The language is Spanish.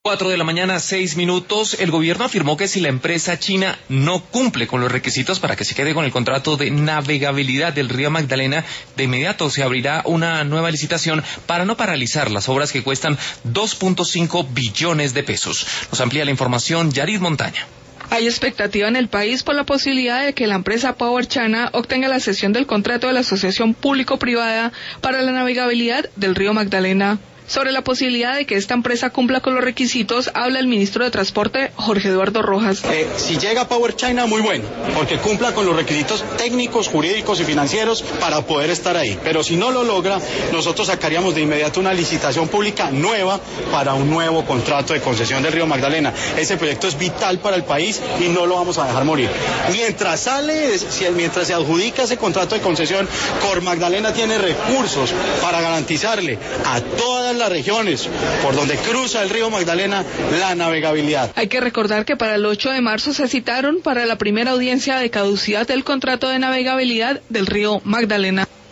4 de la mañana, 6 minutos. El gobierno afirmó que si la empresa china no cumple con los requisitos para que se quede con el contrato de navegabilidad del río Magdalena, de inmediato se abrirá una nueva licitación para no paralizar las obras que cuestan 2.5 billones de pesos. Nos amplía la información Yarid Montaña. Hay expectativa en el país por la posibilidad de que la empresa Power China obtenga la cesión del contrato de la asociación público-privada para la navegabilidad del río Magdalena. Sobre la posibilidad de que esta empresa cumpla con los requisitos, habla el ministro de Transporte, Jorge Eduardo Rojas. Si llega Power China, muy bueno, porque cumpla con los requisitos técnicos, jurídicos y financieros para poder estar ahí. Pero si no lo logra, nosotros sacaríamos de inmediato una licitación pública nueva para un nuevo contrato de concesión del río Magdalena. Ese proyecto es vital para el país y no lo vamos a dejar morir. Mientras se adjudica ese contrato de concesión, Cor Magdalena tiene recursos para garantizarle a todas las regiones por donde cruza el río Magdalena la navegabilidad. Hay que recordar que para el 8 de marzo se citaron para la primera audiencia de caducidad del contrato de navegabilidad del río Magdalena.